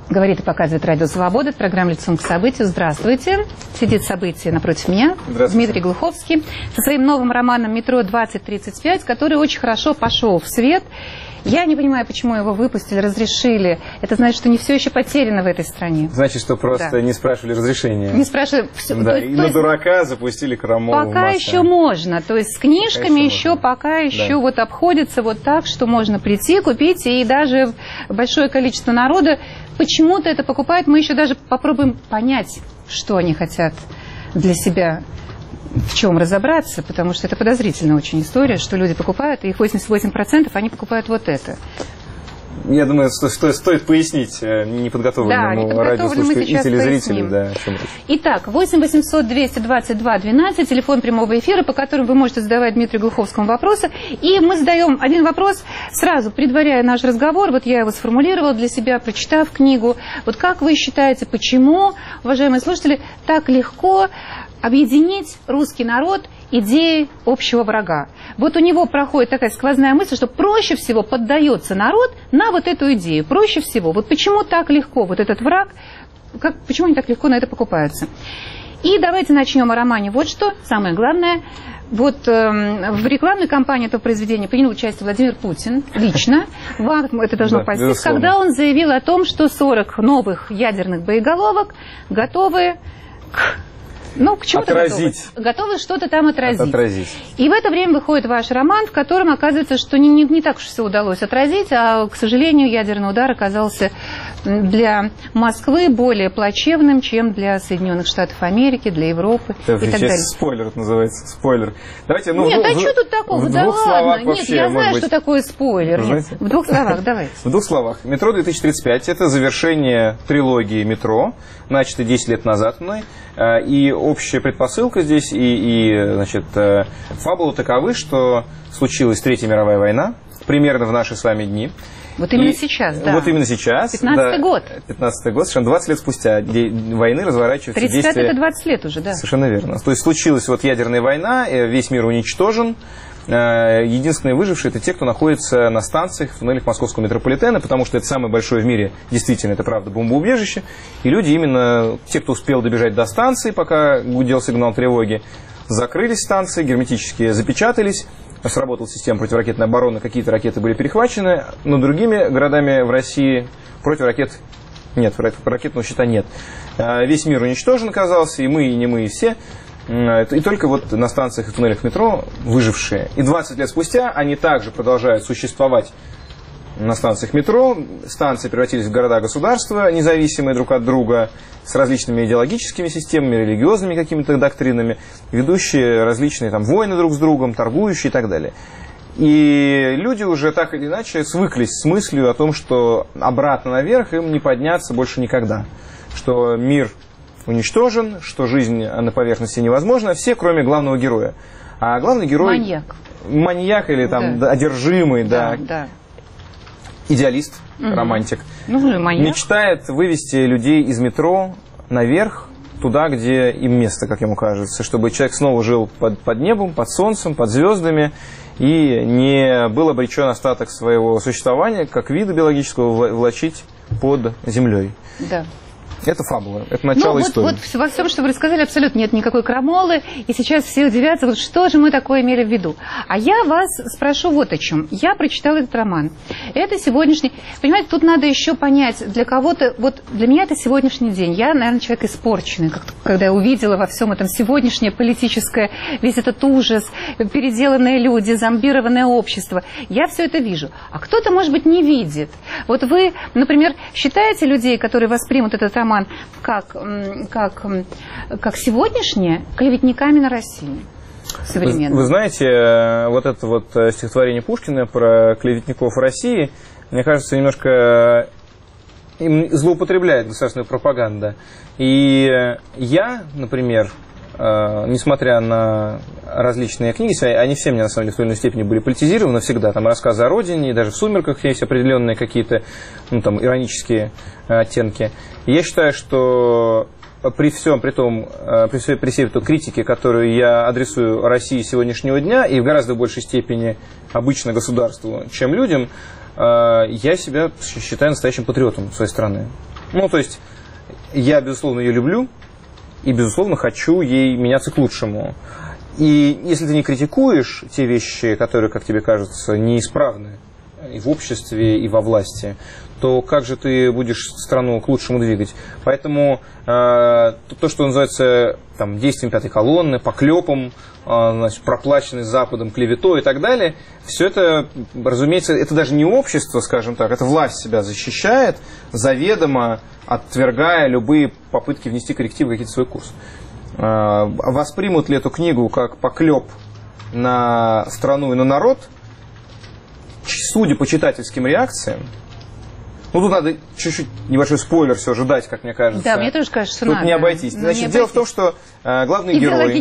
Говорит и показывает Радио Свобода, программа «Лицом к событию». Здравствуйте. Сидит событие напротив меня. Дмитрий Глуховский со своим новым романом «Метро-2035», который очень хорошо пошел в свет. Я не понимаю, почему его выпустили, разрешили. Это значит, что не все еще потеряно в этой стране. Значит, что просто не спрашивали разрешения. Не спрашивали. Да, и на дурака запустили Крамолу. Пока еще можно. То есть с книжками еще пока еще вот обходится вот так, что можно прийти, купить, и даже большое количество народа почему-то это покупает. Мы еще даже попробуем понять, что они хотят для себя, в чем разобраться, потому что это подозрительная очень история, что люди покупают, и их 88% они покупают вот это. Я думаю, стоит пояснить неподготовленному радиослушателю или зрителю. Да, итак, 8 800 222 12, телефон прямого эфира, по которому вы можете задавать Дмитрию Глуховскому вопросы. И мы задаем один вопрос сразу, предваряя наш разговор. Вот я его сформулировала для себя, прочитав книгу. Вот как вы считаете, почему, уважаемые слушатели, так легко объединить русский народ идеей общего врага? Вот у него проходит такая сквозная мысль, что проще всего поддается народ на вот эту идею. Проще всего. Вот почему так легко вот этот враг, почему они так легко на это покупаются? И давайте начнем о романе. Вот что, самое главное. Вот в рекламной кампании этого произведения принял участие Владимир Путин лично. Вам это должно пойти, когда он заявил о том, что 40 новых ядерных боеголовок готовы к чему-то готовы что-то там отразить. И в это время выходит ваш роман, в котором оказывается, что не так уж все удалось отразить, а, к сожалению, ядерный удар оказался для Москвы более плачевным, чем для Соединенных Штатов Америки, для Европы и так далее. Спойлер это называется, спойлер. Давайте, нет, а что тут такого? Да ладно, нет, я знаю, что такое спойлер. Нет, в двух словах, давайте. В двух словах. «Метро-2035» — это завершение трилогии «Метро», начатой 10 лет назад мной. И общая предпосылка здесь, значит, фабула таковы, что случилась Третья мировая война, примерно в наши с вами дни. Вот именно сейчас, да. Вот именно сейчас. 15-й год. 15-й год, совершенно 20 лет спустя войны разворачиваются действия. 35 это 20 лет уже, да. Совершенно верно. То есть случилась вот ядерная война, весь мир уничтожен. Единственные выжившие — это те, кто находится на станциях, в туннелях московского метрополитена, потому что это самое большое в мире, действительно, это правда, бомбоубежище. И люди, именно те, кто успел добежать до станции, пока гудел сигнал тревоги, закрылись станции, герметически запечатались, сработала система противоракетной обороны, какие-то ракеты были перехвачены, но другими городами в России противоракет нет, ракетного щита нет. Весь мир уничтожен оказался, и мы, и не мы, и все. И только вот на станциях и туннелях метро выжившие. И 20 лет спустя они также продолжают существовать на станциях метро. Станции превратились в города-государства, независимые друг от друга, с различными идеологическими системами, религиозными какими-то доктринами, ведущие различные там войны друг с другом, торгующие и так далее. И люди уже так или иначе свыклись с мыслью о том, что обратно наверх им не подняться больше никогда. Что мир уничтожен, что жизнь на поверхности невозможна, все, кроме главного героя. А главный герой... Маньяк или там одержимый, идеалист, романтик. Мечтает вывести людей из метро наверх, туда, где им место, как ему кажется, чтобы человек снова жил под небом, под солнцем, под звездами и не был обречен остаток своего существования, как вида биологического, влачить под землей. Да. Это фабула, это начало истории. Вот во всем, что вы рассказали, абсолютно нет никакой крамолы, и сейчас все удивятся, вот что же мы такое имели в виду. А я вас спрошу вот о чем. Я прочитала этот роман. Это сегодняшний... Понимаете, тут надо еще понять, для кого-то... Вот для меня это сегодняшний день. Я, наверное, человек испорченный, когда я увидела во всем этом сегодняшнее политическое, весь этот ужас, переделанные люди, зомбированное общество. Я все это вижу. А кто-то, может быть, не видит. Вот вы, например, считаете людей, которые воспримут этот роман, как сегодняшнее, клеветниками на Россию современную? Вы знаете, вот это вот стихотворение Пушкина про клеветников России, мне кажется, немножко им злоупотребляет государственная пропаганда. И я, например, несмотря на различные книги, они все мне, на самом деле, в той или иной степени были политизированы всегда. Там рассказы о родине, и даже в «Сумерках» есть определенные какие-то иронические оттенки. И я считаю, что при всей той критике, которую я адресую России сегодняшнего дня, и в гораздо большей степени обычно государству, чем людям, я себя считаю настоящим патриотом своей страны. Ну, то есть, я, безусловно, ее люблю, и, безусловно, хочу ей меняться к лучшему. И если ты не критикуешь те вещи, которые, как тебе кажется, неисправны и в обществе, и во власти, то как же ты будешь страну к лучшему двигать? Поэтому то, что называется там, действием пятой колонны, поклепом, значит, проплаченной Западом клеветой и так далее, все это, разумеется, это даже не общество, скажем так, это власть себя защищает, заведомо отвергая любые попытки внести коррективы в какой-то свой курс. Воспримут ли эту книгу как поклеп на страну и на народ, судя по читательским реакциям, ну, тут надо чуть-чуть небольшой спойлер все же дать, как мне кажется. Да, мне тоже кажется, что тут надо. не обойтись. Значит, дело в том, что главный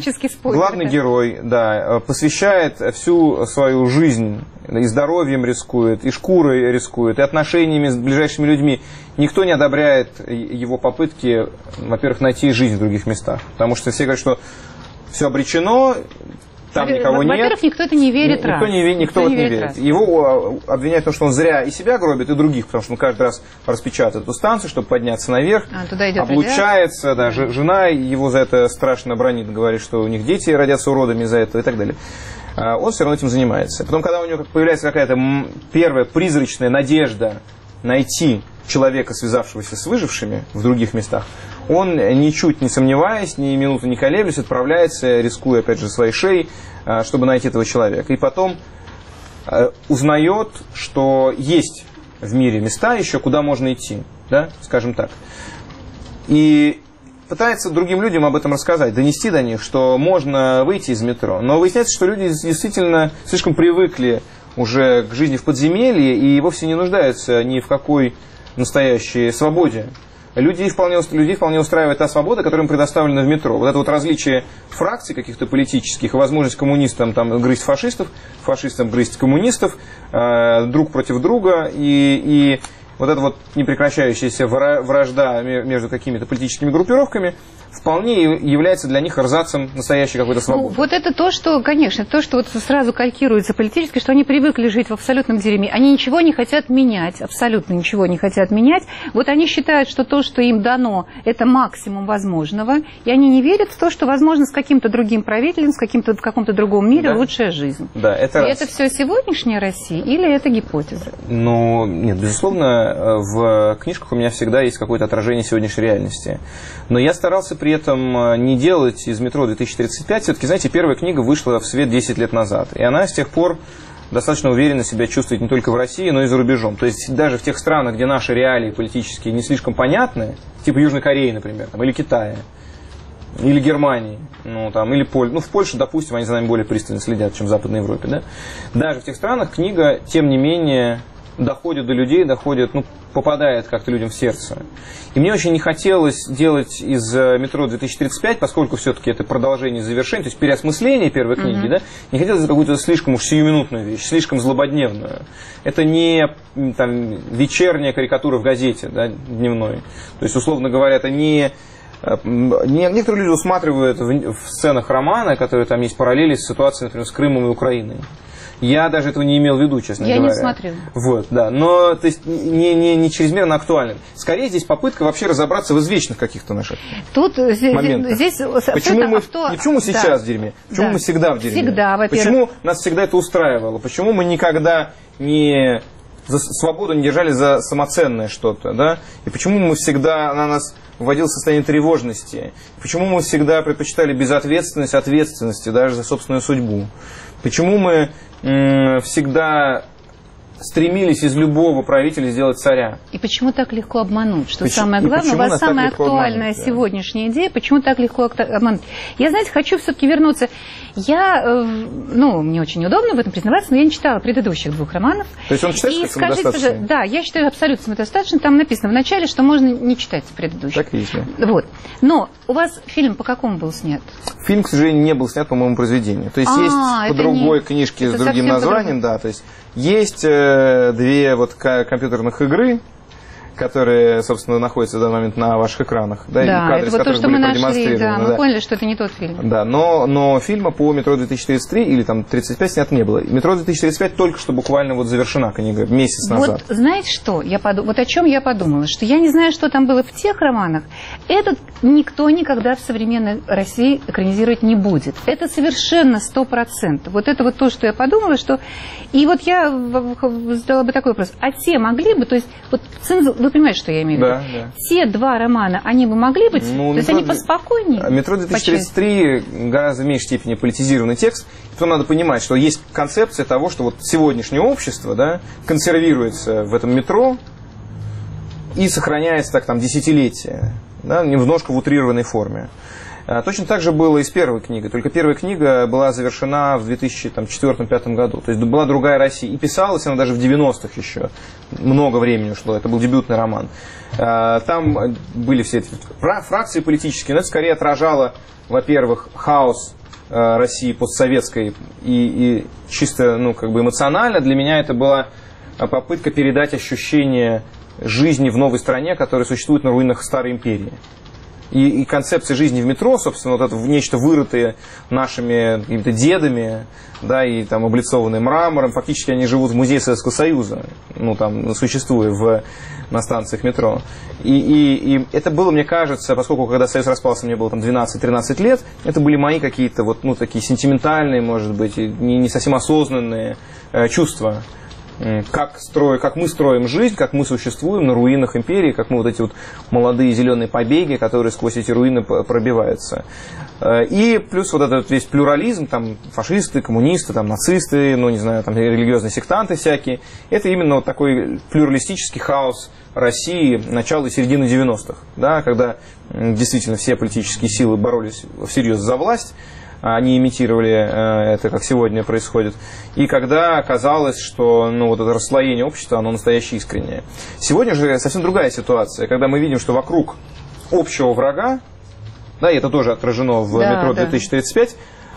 герой да, посвящает всю свою жизнь, и здоровьем рискует, и шкурой рискует, и отношениями с ближайшими людьми. Никто не одобряет его попытки, во-первых, найти жизнь в других местах. Потому что все говорят, что все обречено, там никого нет. Во-первых, никто это не верит. Никто в это не верит. Его обвиняют в том, что он зря и себя гробит, и других, потому что он каждый раз распечатает эту станцию, чтобы подняться наверх, облучается, да, жена его за это страшно бранит, говорит, что у них дети родятся уродами из-за этого и так далее. Он все равно этим занимается. Потом, когда у него появляется какая-то первая призрачная надежда найти человека, связавшегося с выжившими в других местах, он, ничуть не сомневаясь, ни минуты не колеблясь, отправляется, рискуя, опять же, своей шеей, чтобы найти этого человека. И потом узнает, что есть в мире места еще, куда можно идти, да, скажем так. И пытается другим людям об этом рассказать, донести до них, что можно выйти из метро. Но выясняется, что люди действительно слишком привыкли уже к жизни в подземелье и вовсе не нуждаются ни в какой настоящей свободе. Людей вполне устраивает та свобода, которая им предоставлена в метро. Вот это вот различие фракций каких-то политических и возможность коммунистам там, грызть фашистов, фашистам грызть коммунистов, друг против друга и вот эта вот непрекращающаяся вражда между какими-то политическими группировками вполне является для них эрзацем настоящей какой-то свободы. Вот это то, что, конечно, то, что вот сразу калькируется политически, что они привыкли жить в абсолютном дерьме. Они ничего не хотят менять, абсолютно ничего не хотят менять. Вот они считают, что то, что им дано, это максимум возможного, и они не верят в то, что возможно с каким-то другим правителем, в каком-то другом мире лучшая жизнь. Да, это и это все сегодняшняя Россия или это гипотеза? Ну, нет, безусловно, в книжках у меня всегда есть какое-то отражение сегодняшней реальности. Но я старался при этом не делать из «Метро 2035». Все-таки, знаете, первая книга вышла в свет 10 лет назад. И она с тех пор достаточно уверенно себя чувствует не только в России, но и за рубежом. То есть даже в тех странах, где наши реалии политические не слишком понятны, типа Южной Кореи, например, там, или Китая, или Германии, ну, там, или в Польше, допустим, они за нами более пристально следят, чем в Западной Европе. Да? Даже в тех странах книга, тем не менее, доходит до людей, попадает как-то людям в сердце. И мне очень не хотелось делать из «Метро 2035», поскольку все-таки это продолжение завершения, то есть переосмысление первой книги, да, не хотелось какую-то слишком уж сиюминутную вещь, слишком злободневную. Это не там, вечерняя карикатура в газете, да, дневной. То есть, условно говоря, это не... Некоторые люди усматривают в сценах романа, которые там есть параллели с ситуацией, например, с Крымом и Украиной. Я даже этого не имел в виду, честно говоря. Я не смотрю. Вот, да. Но, то есть, не чрезмерно актуален. Скорее, здесь попытка вообще разобраться в извечных каких-то наших моментах. Почему мы сейчас в дерьме? Почему мы всегда в дерьме? Всегда, во-первых. Почему нас всегда это устраивало? Почему мы никогда не за свободу не держали за самоценное что-то, да? И почему мы всегда, она нас вводила в состояние тревожности? Почему мы всегда предпочитали безответственность ответственности даже за собственную судьбу? Почему мы всегда стремились из любого правителя сделать царя? И почему так легко обмануть? Что самое главное, у вас самая актуальная сегодняшняя идея, почему так легко обмануть? Я, знаете, хочу все-таки вернуться. Мне очень удобно в этом признаваться, но я не читала предыдущих 2 романов. То есть он считает, что самодостаточно? Да, я считаю абсолютно самодостаточно. Там написано в начале, что можно не читать предыдущих. Так и есть. Вот. Но у вас фильм по какому был снят? Фильм, к сожалению, не был снят по моему произведению. То есть есть по другой книжке с другим названием, да. То есть есть 2 компьютерных игры, которые, собственно, находятся в данный момент на ваших экранах. Да, да, это вот то, что мы нашли, да, мы поняли, что это не тот фильм. Да, но фильма по «Метро-2033» или там 35 снят не было. «Метро-2035» только что буквально вот завершена книга, месяц назад. Вот знаете что? Вот о чем я подумала, что я не знаю, что там было в тех романах. Этот никто никогда в современной России экранизировать не будет. Это совершенно 100%. Вот это вот то, что я подумала, что... И вот я задала бы такой вопрос. А те могли бы, то есть, вот вы понимаете, что я имею в виду? Да. Те два романа, они бы могли быть, то есть они поспокойнее? «Метро-2033» гораздо в меньшей степени политизированный текст. Потом надо понимать, что есть концепция того, что вот сегодняшнее общество, да, консервируется в этом метро и сохраняется так там десятилетия, да, немножко в утрированной форме. Точно так же было и с первой книгой, только первая книга была завершена в 2004-2005 году. То есть была другая Россия. И писалась она даже в 90-х еще. Много времени ушло, это был дебютный роман. Там были все эти фракции политические, но это скорее отражало, во-первых, хаос России постсоветской и чисто эмоционально. Для меня это была попытка передать ощущение жизни в новой стране, которая существует на руинах старой империи. И концепция жизни в метро, собственно, вот это нечто вырытое нашими какими-то дедами, да, и там облицованные мрамором, фактически они живут в музее Советского Союза, существуя на станциях метро. И это было, мне кажется, поскольку когда Союз распался, мне было там 12-13 лет, это были мои какие-то такие сентиментальные, может быть, не совсем осознанные чувства. Как мы строим жизнь, как мы существуем на руинах империи, как мы вот эти вот молодые зеленые побеги, которые сквозь эти руины пробиваются. И плюс вот этот весь плюрализм, там фашисты, коммунисты, там нацисты, там религиозные сектанты всякие. Это именно вот такой плюралистический хаос России начала и середины 90-х, да, когда действительно все политические силы боролись всерьез за власть. Они имитировали это, как сегодня происходит. И когда оказалось, что вот это расслоение общества, оно настоящее искреннее. Сегодня же совсем другая ситуация, когда мы видим, что вокруг общего врага, да, и это тоже отражено в «Метро-2035»,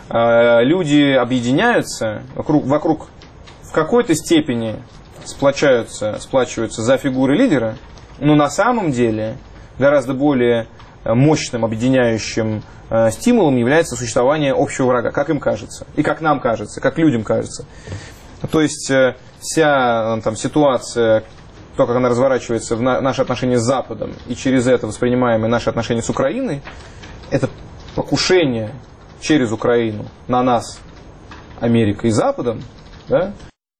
люди объединяются, вокруг в какой-то степени сплачиваются за фигуры лидера, но на самом деле гораздо более мощным объединяющим стимулом является существование общего врага, как им кажется, и как нам кажется, как людям кажется. То есть вся ситуация, то, как она разворачивается в наши отношения с Западом, и через это воспринимаемые наши отношения с Украиной, это покушение через Украину на нас, Америкой и Западом, да?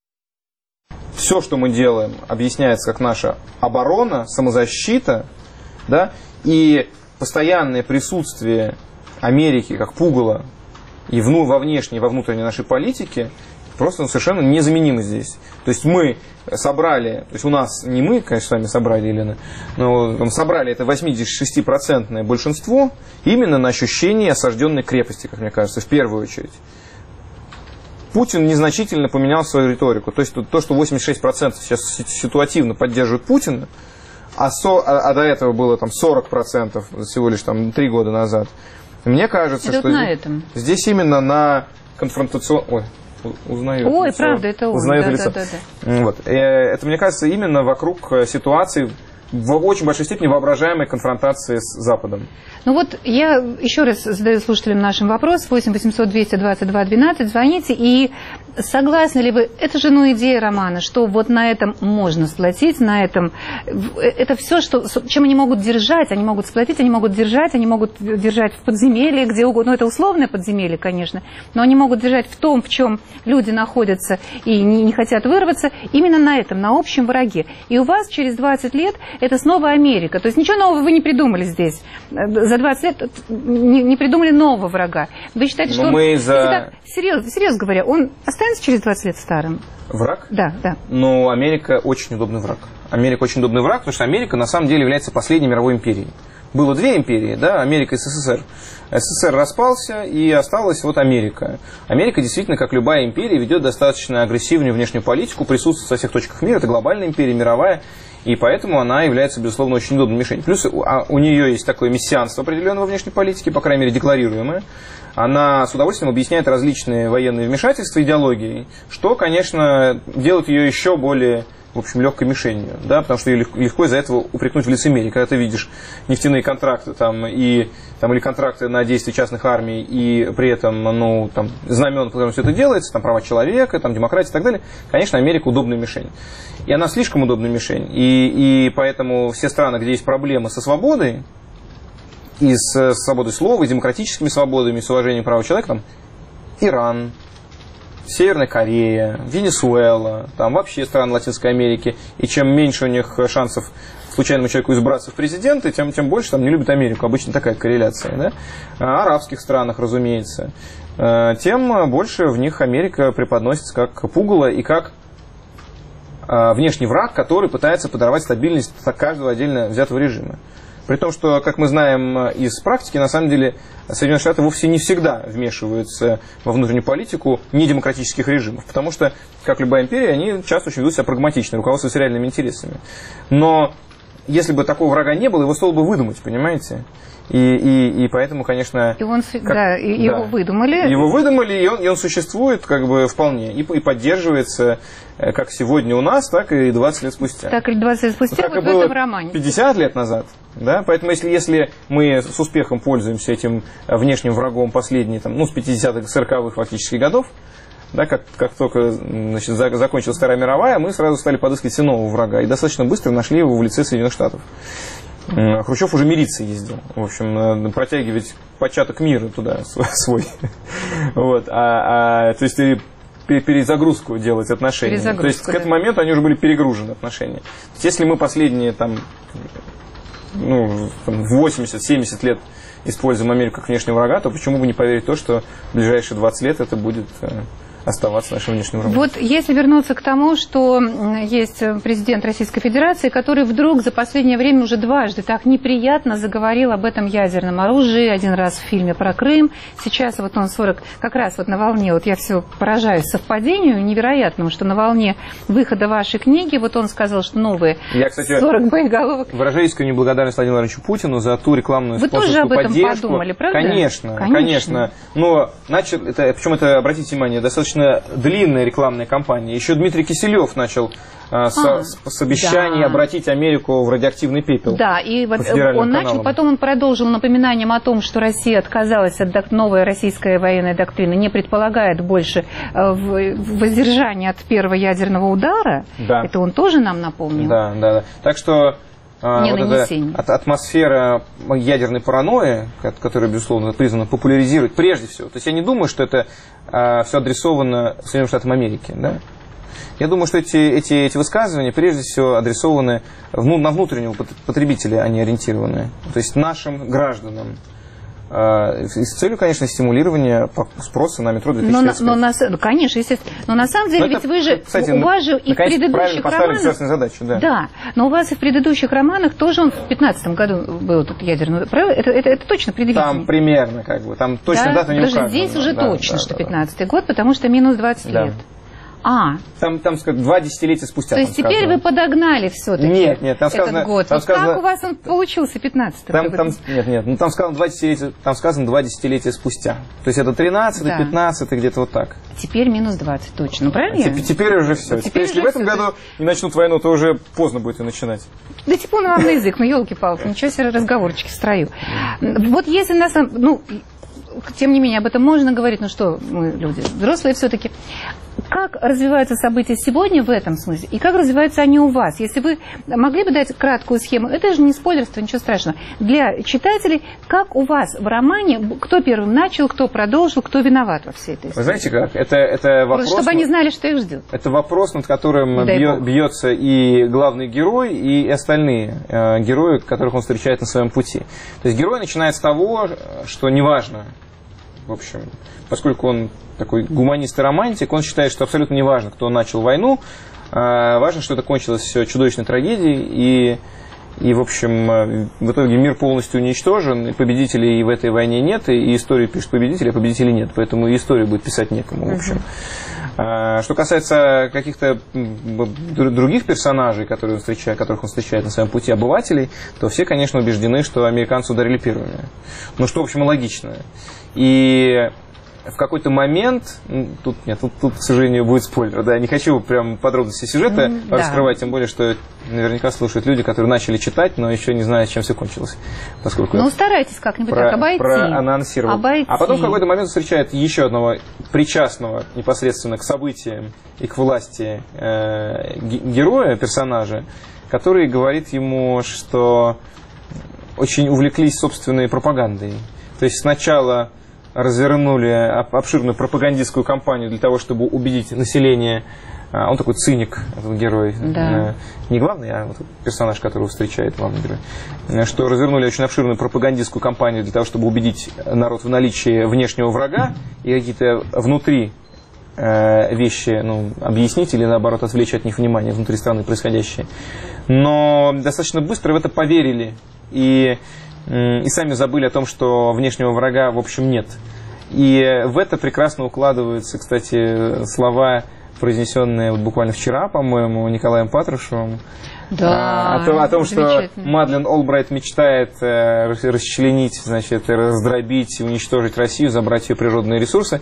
Все, что мы делаем, объясняется как наша оборона, самозащита, да? И постоянное присутствие Америки как пугало и во внешней, во внутренней нашей политике просто совершенно незаменимы здесь. То есть мы собрали, то есть у нас, не мы, конечно, сами собрали, Елена, но собрали это 86% большинство именно на ощущении осажденной крепости, как мне кажется, в первую очередь. Путин незначительно поменял свою риторику. То есть то, что 86% сейчас ситуативно поддерживают Путина, а до этого было 40% всего лишь 3 года назад. Мне кажется, это что здесь именно на конфронтационном... Ой, правда, это он. Вот. Это, мне кажется, именно вокруг ситуации в очень большой степени воображаемой конфронтации с Западом. Ну вот я еще раз задаю слушателям нашим вопрос. 8 800 222 12. Звоните. И согласны ли вы, это же идея романа, что вот на этом можно сплотить, на этом... Это все, чем они могут держать. Они могут сплотить, они могут держать в подземелье, где угодно. Это условное подземелье, конечно. Но они могут держать в том, в чем люди находятся и не хотят вырваться. Именно на этом, на общем враге. И у вас через 20 лет это снова Америка. То есть ничего нового вы не придумали здесь. За 20 лет не придумали нового врага. Вы считаете, что серьезно говоря, он останется через 20 лет старым? Враг? Да. Но Америка очень удобный враг. Америка очень удобный враг, потому что Америка на самом деле является последней мировой империей. Было две империи, да, Америка и СССР. СССР распался, и осталась Америка. Америка действительно, как любая империя, ведет достаточно агрессивную внешнюю политику, присутствует во всех точках мира. Это глобальная империя, мировая. И поэтому она является, безусловно, очень удобной мишенью. Плюс у нее есть такое мессианство определенного внешней политики, по крайней мере, декларируемое. Она с удовольствием объясняет различные военные вмешательства идеологией, что, конечно, делает ее еще более в общем, легкой мишенью, да, потому что ее легко из-за этого упрекнуть в лицемерии. Когда ты видишь нефтяные контракты там, или контракты на действия частных армий, и при этом, ну, там, знамен, по которым все это делается, там, права человека, там, демократия и так далее, конечно, Америка удобная мишень. И она слишком удобная мишень. И поэтому все страны, где есть проблемы со свободой, и с свободой слова, и с демократическими свободами, и с уважением прав человека, там, Иран, Северная Корея, Венесуэла, там вообще страны Латинской Америки, и чем меньше у них шансов случайному человеку избраться в президенты, тем больше там не любят Америку. Обычно такая корреляция. Да? А арабских странах, разумеется, тем больше в них Америка преподносится как пугало и как внешний враг, который пытается подорвать стабильность каждого отдельно взятого режима. При том, что, как мы знаем из практики, на самом деле Соединенные Штаты вовсе не всегда вмешиваются во внутреннюю политику недемократических режимов, потому что, как любая империя, они часто очень ведут себя прагматично, руководствуются реальными интересами. Но если бы такого врага не было, его стоило бы выдумать, понимаете? И поэтому, конечно... И он, его выдумали. Его выдумали, и он существует как бы вполне. И поддерживается как сегодня у нас, так и 20 лет спустя. Так и 20 лет спустя, вот в этом романе. 50 лет назад. Да? Поэтому если мы с успехом пользуемся этим внешним врагом последние, там, ну, с 50-х, 40-х фактически годов, да, как только, значит, закончилась Вторая мировая, мы сразу стали подыскивать себе нового врага. И достаточно быстро нашли его в лице Соединенных Штатов. Хрущев уже мириться ездил. В общем, протягивать початок мира туда свой. Вот. То есть перезагрузку делать отношения. То есть к этому моменту они уже были перегружены, отношения. То есть, если мы последние там, 80-70 лет используем Америку как внешнего врага, то почему бы не поверить в то, что в ближайшие 20 лет это будет оставаться нашим внешним врагом. Вот если вернуться к тому, что есть президент Российской Федерации, который вдруг за последнее время уже дважды так неприятно заговорил об этом ядерном оружии, один раз в фильме про Крым, сейчас вот он как раз вот на волне, вот я все поражаюсь совпадению невероятному, что на волне выхода вашей книги, вот он сказал, что новые 40 боеголовок. Выражаю искреннюю благодарность Владимиру Владимировичу Путину за ту рекламную спонсорскую поддержку. Вы тоже об этом подумали, правда? Конечно. Но причем это, обратите внимание, достаточно длинная рекламная кампания. Еще Дмитрий Киселев начал с обещанием обратить Америку в радиоактивный пепел. Да, и он начал, потом он продолжил напоминанием о том, что Россия отказалась от новой российской военной доктрины, не предполагает больше воздержания от первого ядерного удара. Да. Это он тоже нам напомнил. Да. Так что атмосфера ядерной паранойи, которая, безусловно, призвана популяризировать прежде всего. То есть я не думаю, что это все адресовано Соединенным Штатам Америки. Да? Я думаю, что эти высказывания прежде всего адресованы на внутреннего потребителя, они ориентированы. То есть нашим гражданам. С целью, конечно, стимулирования спроса на метро 2035. Конечно, естественно. Но на самом деле, ведь вы же, кстати, у вас же и в предыдущих романах... задачу, да, но у вас и в предыдущих романах тоже он в 2015 году был тут ядерный... Это точно предвидение? Там примерно, как бы, там точно дата не указана. Здесь уже точно, что 15-й год, потому что минус 20 лет. Там 2 десятилетия спустя. То есть теперь вы подогнали все-таки нет, там сказано, этот год. Там сказано, как у вас он получился 15-й? Нет, там сказано 2 десятилетия спустя. То есть это 13-й, 15-й, где-то вот так. Теперь минус 20, точно, правильно? Теперь уже все. Теперь если в этом году не начнут войну, то уже поздно будет ее начинать. Да типа он вам на язык, елки-палки, ничего себе разговорчики в строю. Вот если нас... тем не менее, об этом можно говорить, мы люди взрослые все-таки. Как развиваются события сегодня в этом смысле, и как развиваются они у вас? Если вы могли бы дать краткую схему, это же не спойлерство, ничего страшного. Для читателей, как у вас в романе, кто первым начал, кто продолжил, кто виноват во всей этой истории? Вы знаете как? Это вопрос... Чтобы они знали, что их ждет. Это вопрос, над которым бьется и главный герой, и остальные герои, которых он встречает на своем пути. То есть герой начинает с того, что неважно, в общем, поскольку он такой гуманист и романтик, он считает, что абсолютно не важно, кто начал войну, важно, что это кончилось все чудовищной трагедией, и в общем, в итоге мир полностью уничтожен, и победителей в этой войне нет, и историю пишут победители, а победителей нет, поэтому и историю будет писать некому, в общем. Что касается каких-то других персонажей, которых он встречает на своем пути, обывателей, то все, конечно, убеждены, что американцы ударили первыми. Что, в общем, логично. И в какой-то момент, тут, к сожалению, будет спойлер, да, не хочу прям подробности сюжета раскрывать, тем более, что наверняка слушают люди, которые начали читать, но еще не знают, чем все кончилось. Поскольку старайтесь как-нибудь так обойти. Проанонсировал. А потом в какой-то момент встречает еще одного причастного непосредственно к событиям и к власти героя, персонажа, который говорит ему, что очень увлеклись собственной пропагандой. То есть сначала развернули обширную пропагандистскую кампанию для того, чтобы убедить население. Он такой циник, этот герой. Да. Не главный, а вот персонаж, которого встречает главный герой. Что развернули очень обширную пропагандистскую кампанию для того, чтобы убедить народ в наличии внешнего врага и какие-то внутри вещи объяснить или, наоборот, отвлечь от них внимание внутри страны происходящее. Но достаточно быстро в это поверили и сами забыли о том, что внешнего врага, в общем, нет. И в это прекрасно укладываются, кстати, слова, произнесенные буквально вчера, по-моему, Николаем Патрушевым. Да, о том, что Мадлен Олбрайт мечтает расчленить, значит, раздробить, уничтожить Россию, забрать ее природные ресурсы.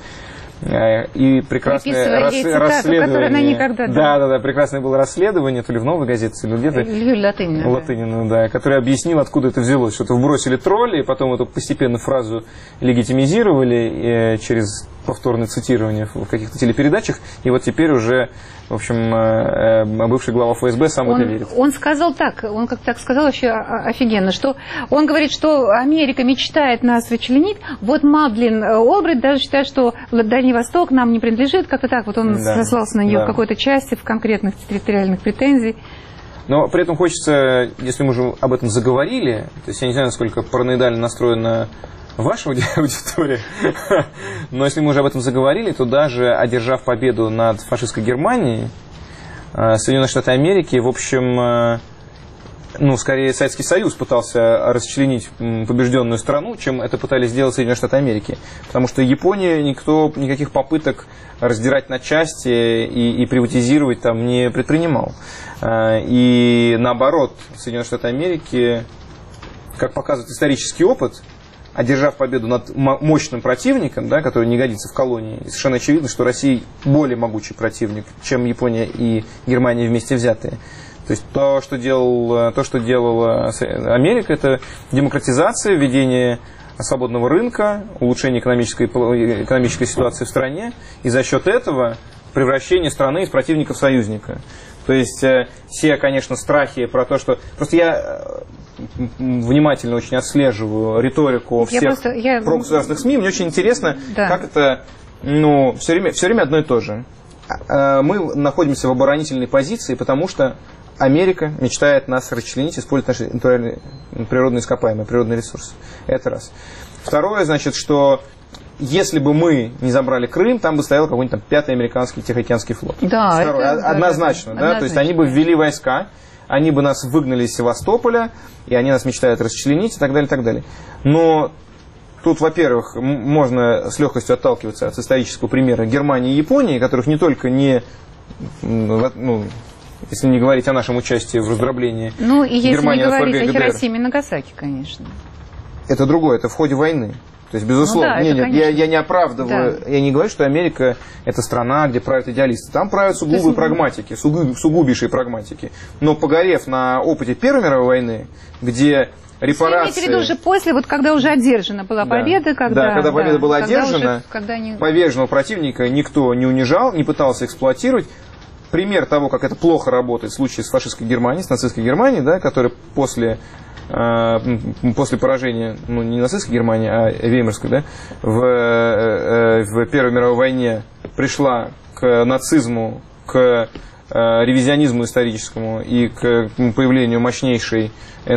И прекрасное расследование. Прекрасное было расследование, то ли в «Новой газете», то ли где-то. Латынина, да, которое объяснило, откуда это взялось. Что-то вбросили тролли, и потом эту постепенно фразу легитимизировали через повторное цитирование в каких-то телепередачах. И вот теперь уже, в общем, бывший глава ФСБ сам это верит. Он сказал так, он как так сказал вообще офигенно, что он говорит, что Америка мечтает нас расчленить. Вот Мадлен Олбрайт даже считает, что Дальний Восток нам не принадлежит. Как-то так вот он сослался на нее в какой-то части, в конкретных территориальных претензий. Но при этом хочется, если мы уже об этом заговорили, то есть я не знаю, насколько параноидально настроена ваша аудитория, но если мы уже об этом заговорили, то даже одержав победу над фашистской Германией, Соединенные Штаты Америки, в общем, скорее Советский Союз пытался расчленить побежденную страну, чем это пытались сделать Соединенные Штаты Америки. Потому что Япония никаких попыток раздирать на части и приватизировать там не предпринимал. И наоборот, Соединенные Штаты Америки, как показывает исторический опыт, одержав победу над мощным противником, да, который не годится в колонии, совершенно очевидно, что Россия более могучий противник, чем Япония и Германия вместе взятые. То есть то, что делала Америка, это демократизация, введение свободного рынка, улучшение экономической ситуации в стране, и за счет этого превращение страны из противника в союзника. То есть все, конечно, страхи про то, что... Просто я внимательно очень отслеживаю риторику всех прогосударственных СМИ. Мне очень интересно, как это все время одно и то же. Мы находимся в оборонительной позиции, потому что Америка мечтает нас расчленить, использовать наши натуральные природные ископаемые, природные ресурсы. Это раз. Второе, значит, что если бы мы не забрали Крым, там бы стоял какой-нибудь там 5-й американский Тихоокеанский флот. Да, однозначно. То есть они бы ввели войска, они бы нас выгнали из Севастополя, и они нас мечтают расчленить, и так далее, и так далее. Но тут, во-первых, можно с легкостью отталкиваться от исторического примера Германии и Японии, которых не только если не говорить о нашем участии в раздроблении и если Германии, не говорить о Хиросиме и Нагасаки, конечно. Это другое, это в ходе войны. То есть, безусловно, я не оправдываю, я не говорю, что Америка – это страна, где правят идеалисты. Там правят сугубые прагматики, сугубейшие прагматики. Но погорев на опыте Первой мировой войны, где репарации... Вы имеете в виду уже после, вот когда уже одержана была победа? Когда победа была одержана, поверженного противника никто не унижал, не пытался эксплуатировать. Пример того, как это плохо работает в случае с фашистской Германией, с нацистской Германией, да, которая после поражения, не нацистской Германии, а веймарской, да, в Первой мировой войне пришла к нацизму, к ревизионизму историческому и к появлению мощнейшей,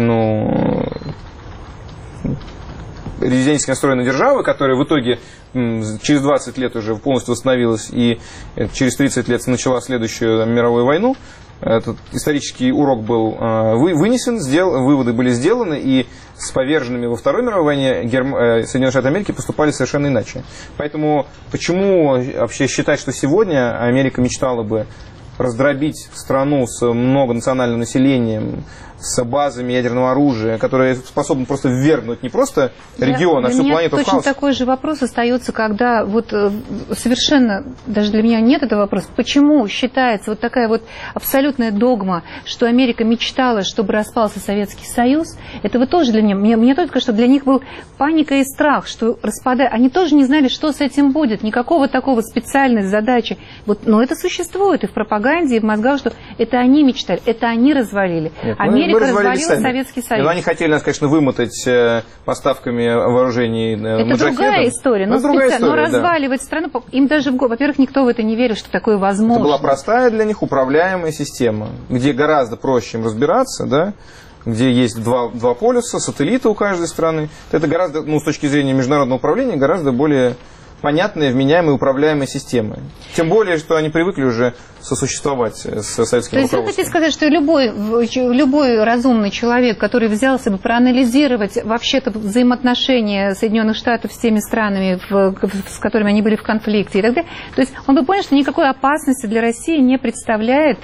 ревизионистски настроенной державы, которая в итоге через 20 лет уже полностью восстановилась и через 30 лет начала следующую мировую войну. Этот исторический урок был вынесен, выводы были сделаны, и с поверженными во Второй мировой войне Соединенные Штаты Америки поступали совершенно иначе. Поэтому почему вообще считать, что сегодня Америка мечтала бы раздробить страну с многонациональным населением, с базами ядерного оружия, которые способны просто ввергнуть не просто регион, а всю планету в хаос. Точно такой же вопрос остается, когда вот совершенно, даже для меня нет этого вопроса, почему считается вот такая вот абсолютная догма, что Америка мечтала, чтобы распался Советский Союз, это вот тоже для меня, мне только что для них был паника и страх, что распадает, они тоже не знали, что с этим будет, никакого такого специальной задачи, вот, но это существует и в пропаганде, и в мозгах, что это они мечтали, это они развалили. Нет, Америка развалила Советский Союз. Но они хотели нас, конечно, вымотать поставками вооружений это другая история, но разваливать страну, им даже во-первых, никто в это не верил, что такое возможно. Это была простая для них управляемая система, где гораздо проще им разбираться, да, где есть два полюса, сателлиты у каждой страны. Это гораздо, с точки зрения международного управления, гораздо более понятные, вменяемые, управляемые системы. Тем более, что они привыкли уже сосуществовать с советским руководством. То есть вы хотите сказать, что любой разумный человек, который взялся бы проанализировать вообще-то взаимоотношения Соединенных Штатов с теми странами, с которыми они были в конфликте и так далее, то есть он бы понял, что никакой опасности для России не представляет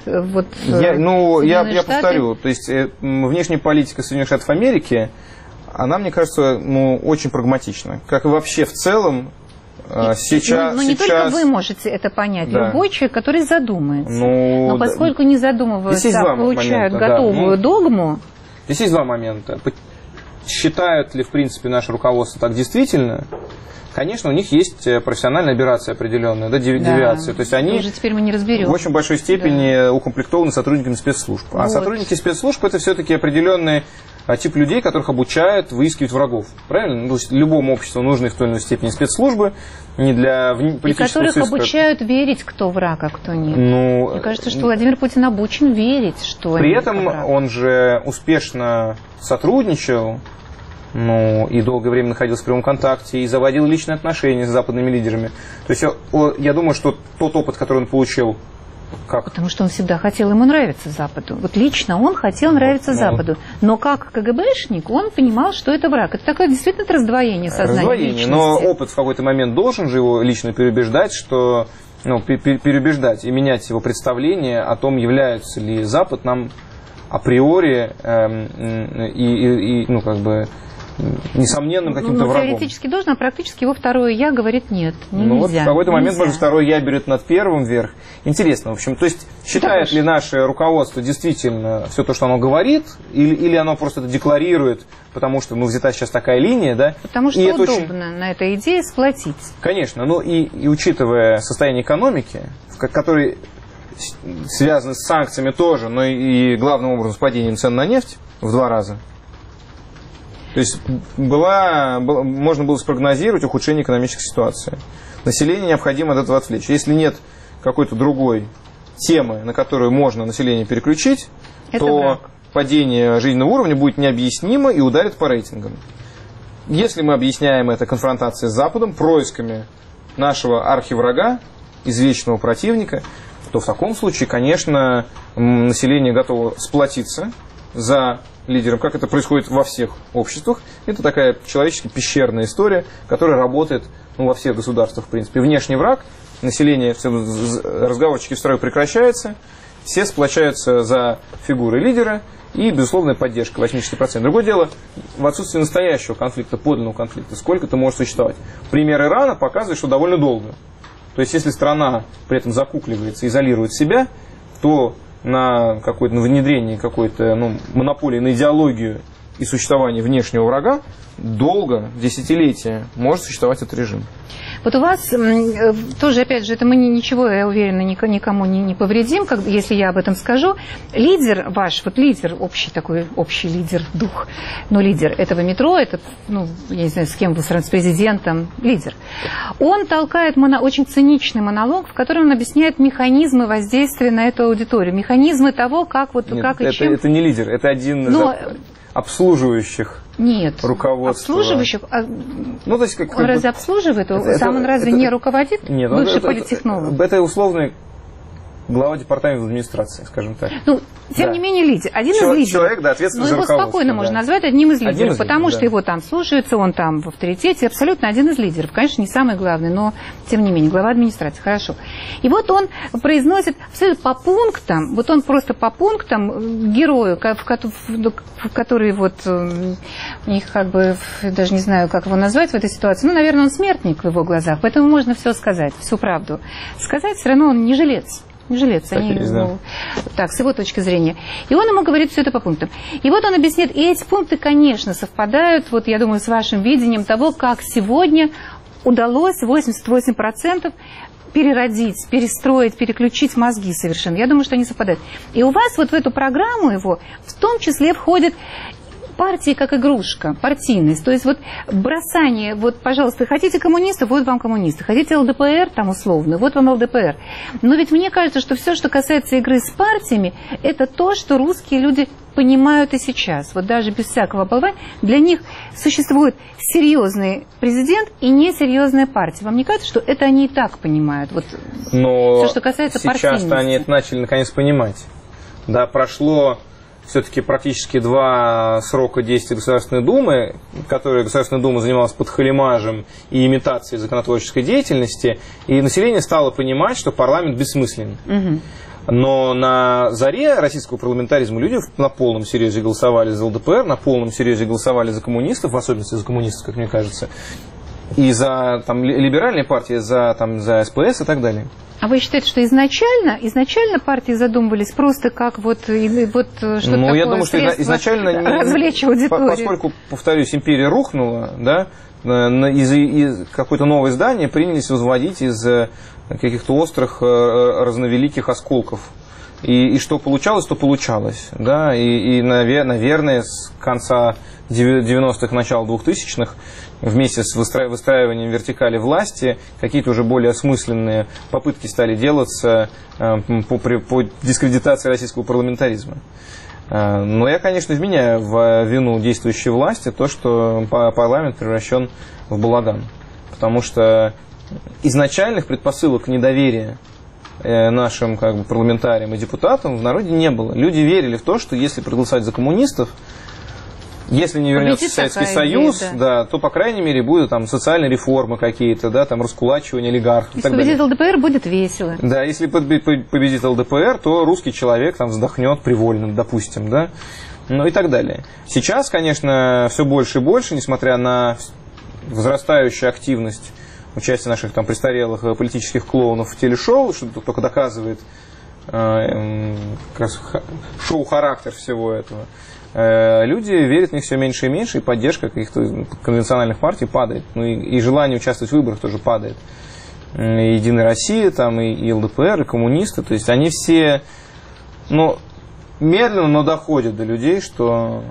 я повторю, то есть внешняя политика Соединенных Штатов Америки, она, мне кажется, очень прагматична. Как и вообще в целом, сейчас... Но не только вы можете это понять, да. Любой человек, который задумается. Но поскольку не задумываются, а получают готовую догму... Здесь есть два момента. Считают ли, в принципе, наше руководство так действительно? Конечно, у них есть профессиональная аберрация определенная, девиация. То есть они уже теперь мы не разберем. В очень большой степени укомплектованы сотрудниками спецслужб. А сотрудники спецслужб — это все-таки определенный тип людей, которых обучают выискивать врагов. Правильно? То есть любому обществу нужны в той или иной степени спецслужбы, не для политического и которых обучают верить, кто враг, а кто нет. Мне кажется, что Владимир Путин обучен верить, что при этом он же успешно сотрудничал, и долгое время находился в прямом контакте, и заводил личные отношения с западными лидерами. То есть я думаю, что тот опыт, который он получил... Потому что он всегда хотел ему нравиться Западу. Вот лично он хотел нравиться Западу. Но как КГБшник он понимал, что это враг. Это такое действительно раздвоение сознания личности. Но опыт в какой-то момент должен же его лично переубеждать, переубеждать и менять его представление о том, является ли Запад нам априори несомненным каким-то врагом. Теоретически должен, а практически его второе «я» говорит нет, нельзя. В какой-то момент, может, второе «я» берет над первым вверх. Интересно, в общем. То есть, считает ли наше руководство действительно все то, что оно говорит, или оно просто это декларирует, потому что взята сейчас такая линия, да? Потому что удобно на этой идее сплотить. Конечно, и учитывая состояние экономики, который связан с санкциями тоже, но и главным образом с падением цен на нефть в 2 раза, то есть можно было спрогнозировать ухудшение экономической ситуации. Население необходимо от этого отвлечь. Если нет какой-то другой темы, на которую можно население переключить, то падение жизненного уровня будет необъяснимо и ударит по рейтингам. Если мы объясняем это конфронтацией с Западом, происками нашего архиврага, извечного противника, то в таком случае, конечно, население готово сплотиться за лидером, как это происходит во всех обществах. Это такая человечески пещерная история, которая работает во всех государствах, в принципе. Внешний враг, население, разговорчики в строю прекращаются, все сплочаются за фигуры лидера и безусловная поддержка 80%. Другое дело, в отсутствии настоящего конфликта, подлинного конфликта, сколько это может существовать. Пример Ирана показывает, что довольно долго. То есть, если страна при этом закукливается, изолирует себя, то на какое-то внедрение какой-то монополии на идеологию и существование внешнего врага долго, десятилетия, может существовать этот режим. Вот у вас тоже, опять же, это мы ничего, я уверена, никому не повредим, если я об этом скажу. Лидер ваш, лидер, общий лидер, дух, лидер этого метро, это, я не знаю, с кем вы, с президентом, лидер. Он толкает очень циничный монолог, в котором он объясняет механизмы воздействия на эту аудиторию, механизмы того, как и чем... Это не лидер, это один из обслуживающих руководства. Обслуживающих? То есть, он разве обслуживает? Сам он разве не руководит? Нет, бывший политтехнолог? Это условный глава департамента администрации, скажем так. Тем не менее, лидер. Один из лидеров. Человек, да, ответственный за руководство. Его спокойно можно назвать одним из лидеров, потому что да. его там слушаются, он там в авторитете, абсолютно один из лидеров. Конечно, не самый главный, но тем не менее, глава администрации, хорошо. И вот он произносит абсолютно по пунктам, вот он просто по пунктам герою, который вот у них как бы, даже не знаю, как его назвать в этой ситуации, ну, наверное, он смертник в его глазах, поэтому можно все сказать, всю правду. Сказать все равно он не жилец. Не жилец, они, так, с его точки зрения. И он ему говорит все это по пунктам. И вот он объясняет, и эти пункты, конечно, совпадают, вот я думаю, с вашим видением того, как сегодня удалось 88% переродить, перестроить, переключить мозги совершенно. Я думаю, что они совпадают. И у вас вот в эту программу его в том числе входит партии как игрушка, партийность. То есть вот бросание, вот, пожалуйста, хотите коммунистов, вот вам коммунисты. Хотите ЛДПР, там условно, вот вам ЛДПР. Но ведь мне кажется, что все, что касается игры с партиями, это то, что русские люди понимают и сейчас. Вот даже без всякого оболвания, для них существует серьезный президент и несерьезная партия. Вам не кажется, что это они и так понимают? Вот но все, что касается партийности. Сейчас-то они это начали наконец понимать. Да, прошло все-таки практически 2 срока действия Государственной Думы, которые Государственная Дума занималась подхалимажем и имитацией законотворческой деятельности, и население стало понимать, что парламент бессмыслен. Но на заре российского парламентаризма люди на полном серьезе голосовали за ЛДПР, на полном серьезе голосовали за коммунистов, в особенности за коммунистов, как мне кажется, и за там, либеральные партии, за СПС и так далее. А вы считаете, что изначально партии задумывались просто как вот что-то такое, я думаю, что изначально развлечь аудиторию? Поскольку, повторюсь, империя рухнула, да, из какое-то новое здание принялись возводить из каких-то острых разновеликих осколков. И что получалось, то получалось. Да? И наверное, с конца 90-х, начала 2000-х, вместе с выстраиванием вертикали власти, какие-то уже более осмысленные попытки стали делаться по дискредитации российского парламентаризма. Но я, конечно, вменяю в вину действующей власти то, что парламент превращен в балаган. Потому что изначальных предпосылок недоверия нашим парламентариям и депутатам в народе не было. Люди верили в то, что если проголосовать за коммунистов, если не вернется Советский Союз, да, то, по крайней мере, будут там социальные реформы какие-то, да, там раскулачивание олигархов. Если победит ЛДПР, будет весело. Да, если победит ЛДПР, то русский человек там вздохнет привольно, допустим, да, ну и так далее. Сейчас, конечно, все больше и больше, несмотря на возрастающую активность участия наших там престарелых политических клоунов в телешоу, что только доказывает шоу-характер всего этого. Люди верят в них все меньше и меньше, и поддержка каких-то конвенциональных партий падает. Ну и желание участвовать в выборах тоже падает. И Единая Россия, там, и ЛДПР, и коммунисты. То есть они все медленно, но доходят до людей, что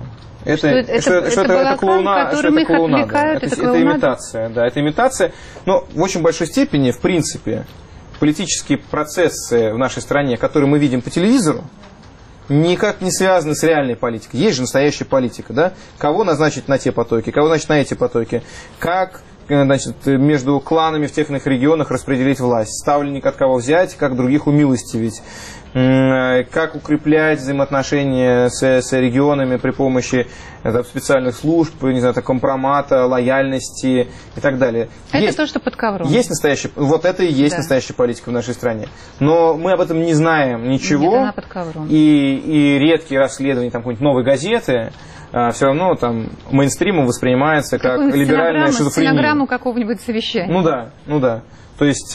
это клоунада. Это имитация. Да, это имитация. Но в очень большой степени, в принципе, политические процессы в нашей стране, которые мы видим по телевизору, никак не связаны с реальной политикой. Есть же настоящая политика, да? Кого назначить на те потоки, кого назначить на эти потоки, как, значит, между кланами в тех или иных регионах распределить власть, ставленник от кого взять, как других умилостивить, как укреплять взаимоотношения с регионами при помощи специальных служб, не знаю, компромата, лояльности и так далее. Это то, что под ковром. Есть настоящая, вот это и есть настоящая политика в нашей стране. Но мы об этом не знаем ничего. Нет, она под ковром. И редкие расследования там, какой-нибудь «Новой газеты» все равно там мейнстримом воспринимается как либеральная шизофрения. Стенограмму какого-нибудь совещания. Ну да. То есть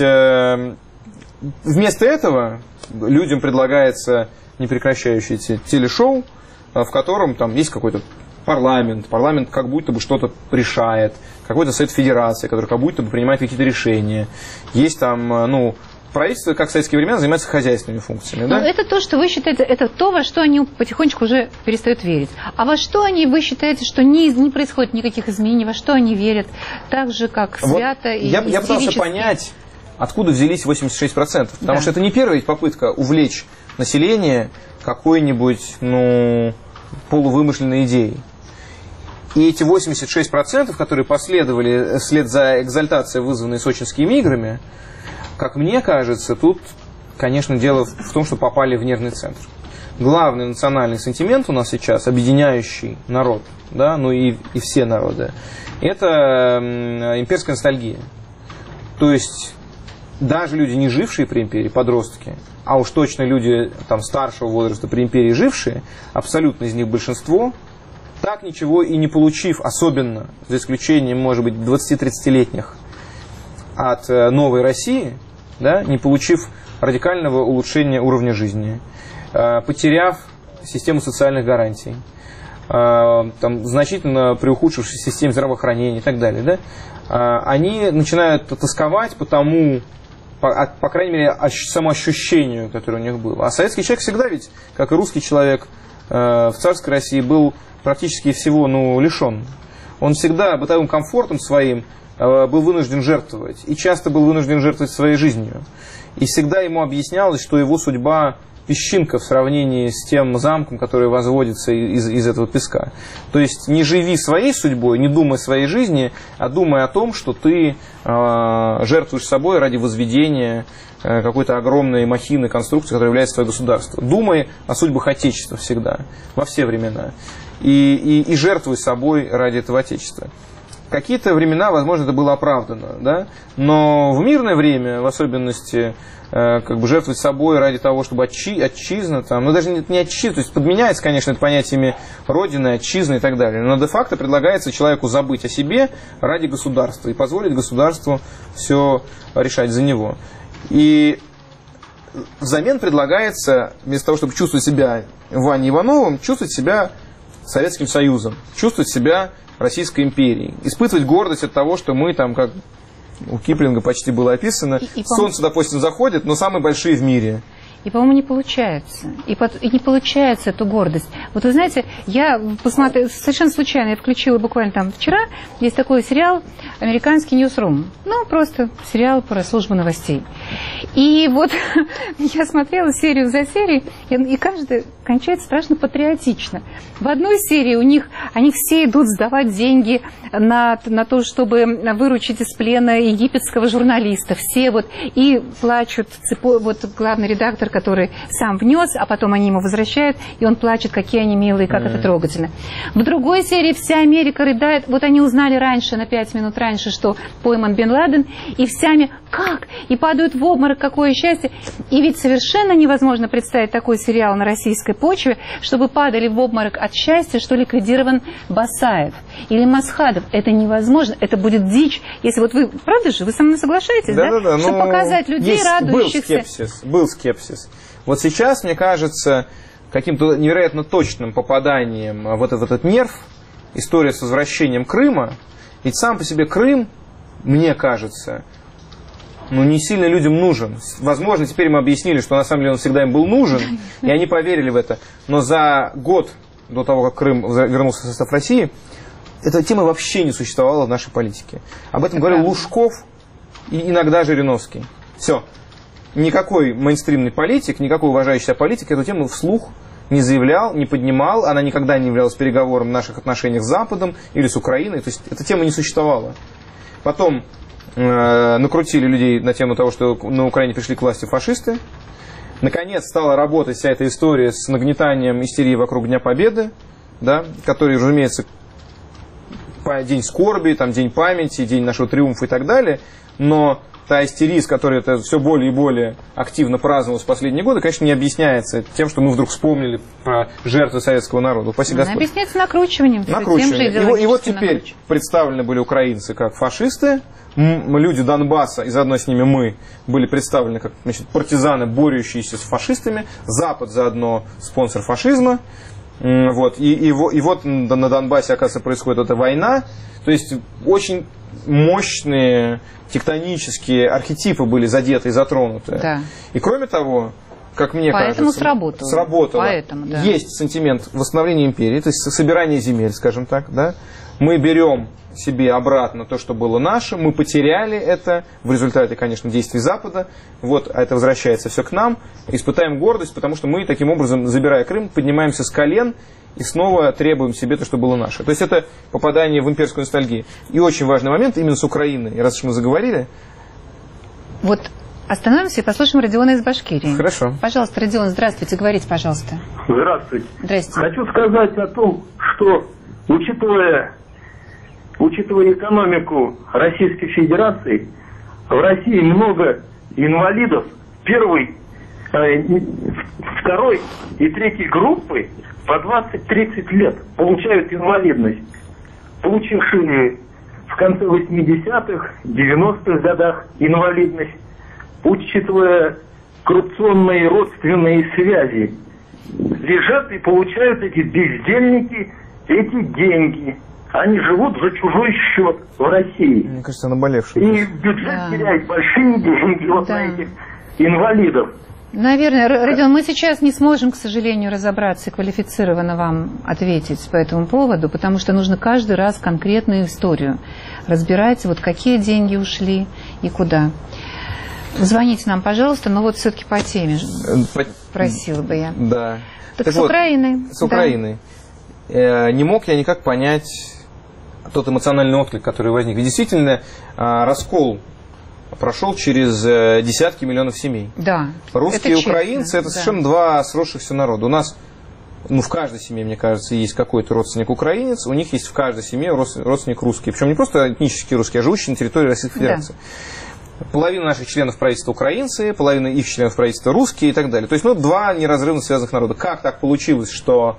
вместо этого людям предлагается непрекращающееся телешоу, в котором там есть какой-то парламент как будто бы что-то решает, какой-то совет федерации, который как будто бы принимает какие-то решения. Есть там, правительство, как в советские времена, занимается хозяйственными функциями. Да? Это то, что вы считаете, это то, во что они потихонечку уже перестают верить. А во что вы считаете, что не происходит никаких изменений, во что они верят, так же, как свято и истерически? Я пытался понять, откуда взялись 86%. Потому что это не первая попытка увлечь население какой-нибудь, полувымышленной идеей. И эти 86%, которые последовали вслед за экзальтацией, вызванной сочинскими играми, как мне кажется, тут, конечно, дело в том, что попали в нервный центр. главный национальный сентимент у нас сейчас, объединяющий народ, да, ну и все народы, это имперская ностальгия. То есть даже люди, не жившие при империи, подростки, а уж точно люди там, старшего возраста при империи жившие, абсолютно из них большинство, так ничего и не получив, особенно за исключением, может быть, 20-30-летних от новой России, да, не получив радикального улучшения уровня жизни, потеряв систему социальных гарантий, там, значительно приухудшившись системе здравоохранения и так далее, да, они начинают тосковать по тому, по крайней мере, самоощущению, которое у них было. А советский человек всегда ведь, как и русский человек в царской России, был практически всего лишен. Он всегда бытовым комфортом своим был вынужден жертвовать. И часто был вынужден жертвовать своей жизнью. И всегда ему объяснялось, что его судьба песчинка в сравнении с тем замком, который возводится из этого песка. То есть не живи своей судьбой, не думай о своей жизни, а думай о том, что ты жертвуешь собой ради возведения какой-то огромной махины, конструкции, которая является твое государство. Думай о судьбах Отечества всегда, во все времена. И жертвуй собой ради этого Отечества. Какие-то времена, возможно, это было оправдано, да? Но в мирное время, в особенности, как бы жертвовать собой ради того, чтобы отчизна, там, ну даже не отчизна, то есть подменяется, конечно, это понятиями родины, отчизны и так далее, но де-факто предлагается человеку забыть о себе ради государства и позволить государству все решать за него. И взамен предлагается, вместо того, чтобы чувствовать себя Ваней Ивановым, чувствовать себя Советским Союзом, чувствовать себя Российской империей, испытывать гордость от того, что мы там, как у Киплинга почти было описано, солнце, допустим, заходит, но самые большие в мире. И, по-моему, не получается. И не получается эту гордость. Вот вы знаете, я посмотрела, совершенно случайно, я включила буквально там вчера, есть такой сериал «Американский Ньюсрум». Ну, просто сериал про службу новостей. И вот я смотрела серию за серией, и каждая кончается страшно патриотично. В одной серии у них, они все идут сдавать деньги на то, чтобы выручить из плена египетского журналиста. Все вот и плачут, вот главный редактор, который сам внес, а потом они ему возвращают, и он плачет, какие они милые, как это трогательно. В другой серии вся Америка рыдает. Вот они узнали раньше, на 5 минут раньше, что пойман Бен Ладен, и всеми как? И падают в обморок, какое счастье. И ведь совершенно невозможно представить такой сериал на российской почве, чтобы падали в обморок от счастья, что ликвидирован Басаев или Масхадов. Это невозможно, это будет дичь. Если вот вы, правда же, вы со мной соглашаетесь, да? Да, чтобы показать людей, радующихся. Был скепсис. Вот сейчас, мне кажется, каким-то невероятно точным попаданием вот этот нерв, история с возвращением Крыма, ведь сам по себе Крым, мне кажется, не сильно людям нужен. Возможно, теперь мы объяснили, что на самом деле он всегда им был нужен, и они поверили в это. Но за год до того, как Крым вернулся в состав России, эта тема вообще не существовала в нашей политике. Об этом говорил Лужков и иногда Жириновский. Все. Никакой мейнстримный политик, никакой уважающий себя политик эту тему вслух не заявлял, не поднимал. Она никогда не являлась переговором в наших отношениях с Западом или с Украиной. То есть эта тема не существовала. Потом накрутили людей на тему того, что на Украине пришли к власти фашисты. Наконец стала работать вся эта история с нагнетанием истерии вокруг Дня Победы, да, который, разумеется, день скорби, там, день памяти, день нашего триумфа и так далее. Но та истерия, с которой это все более и более активно праздновалось в последние годы, конечно, не объясняется тем, что мы вдруг вспомнили про жертвы советского народа. Упаси Господь. Объясняется накручиванием. И вот теперь представлены были украинцы как фашисты, люди Донбасса, и заодно с ними мы, были представлены как, значит, партизаны, борющиеся с фашистами, Запад заодно спонсор фашизма. Вот. И вот на Донбассе, оказывается, происходит эта война. То есть очень мощные тектонические архетипы были задеты и затронуты. Да. И кроме того, как мне Поэтому кажется, сработало. Поэтому, да. Есть сантимент восстановления империи, то есть собирание земель, скажем так. Да? Мы берем себе обратно то, что было наше, мы потеряли это в результате, конечно, действий Запада. Вот, а это возвращается все к нам. Испытаем гордость, потому что мы таким образом, забирая Крым, поднимаемся с колен и снова требуем себе то, что было наше. То есть это попадание в имперскую ностальгию. И очень важный момент именно с Украиной, раз уж мы заговорили. Вот Остановимся и послушаем Родиона из Башкирии. Хорошо. Пожалуйста, Родион, здравствуйте, говорите, пожалуйста. Здравствуйте. Здрасте. Хочу сказать о том, что, учитывая экономику Российской Федерации, в России много инвалидов первой, второй и третьей группы по 20-30 лет получают инвалидность, получившие в конце 80-х, 90-х годах инвалидность, учитывая коррупционные родственные связи, лежат и получают эти бездельники эти деньги. Они живут за чужой счет в России. Мне кажется, наболевший. И бюджет теряет большие деньги вот на этих инвалидов. Наверное, Родион, мы сейчас не сможем, к сожалению, разобраться и квалифицированно вам ответить по этому поводу, потому что нужно каждый раз конкретную историю разбирать, вот какие деньги ушли и куда. Звоните нам, пожалуйста, но вот все-таки по теме просила бы я. Да. Так с Украиной. С Украиной. Да. Не мог я никак понять тот эмоциональный отклик, который возник. И действительно, раскол прошел через десятки миллионов семей. Да. Русские и украинцы – это совершенно два сросшихся народа. У нас, в каждой семье, мне кажется, есть какой-то родственник украинец, у них есть в каждой семье родственник русский. Причем не просто этнический русский, а живущий на территории Российской Федерации. Да. Половина наших членов правительства украинцы, половина их членов правительства русские и так далее. То есть, два неразрывно связанных народа. Как так получилось, что